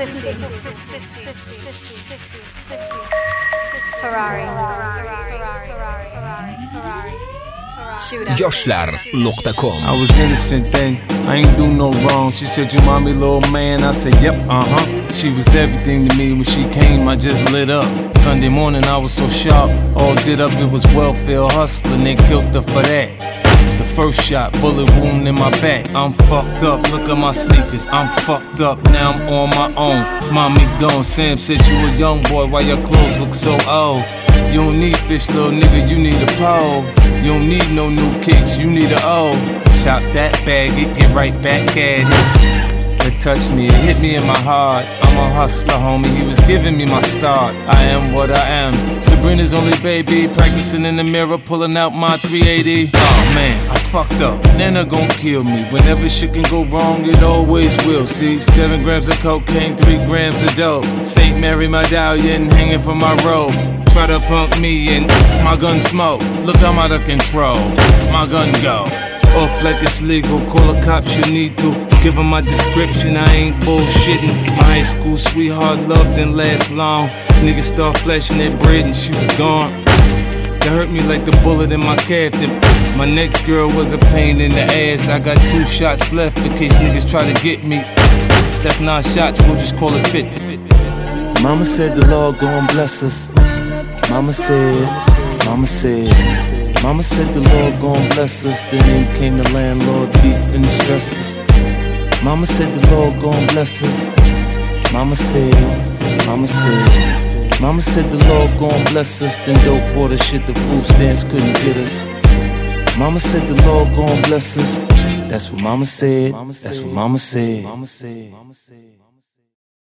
Ferrari. Yoshlar.com. I was innocent then, I ain't do no wrong. She said, you mommy, little man. I said, yep, She was everything to me. When she came, I just lit up. Sunday morning, I was so sharp, all did up. It was welfare hustling, they killed her for that. The first shot, bullet wound in my back. I'm fucked up, look at my sneakers. I'm fucked up, now I'm on my own. Mommy gone, Sam said you a young boy, why your clothes look so old? You don't need fish, little nigga, you need a pole. You don't need no new kicks, you need a O. Chop that bag, get right back at it. It touched me, it hit me in my heart. I'm a hustler, homie, he was giving me my start. I am what I am, Sabrina's only baby. Practicing in the mirror, pulling out my 380. Oh man, I fucked up, Nana gon' kill me. Whenever shit can go wrong, it always will. See, 7 grams of cocaine, 3 grams of dope. St. Mary medallion hanging from my robe. Try to punk me and my gun smoke. Look, I'm out of control, my gun go off like it's legal, call the cops you need to. Give them my description, I ain't bullshitting. My high school sweetheart love didn't last long. Niggas start flashing their bread and she was gone. That hurt me like the bullet in my calf. My next girl was a pain in the ass. I got 2 shots left in case niggas try to get me. That's 9 shots, we'll just call it 50. Mama said the Lord gon' bless us. Mama said the Lord gon' bless us. Then in came the landlord, beef and the stresses. Mama said the Lord gon' bless us. Mama said the Lord gon' bless us. Then dope bought us shit the food stamps couldn't get us. Mama said the Lord gon' bless us. That's what mama said. That's what mama said.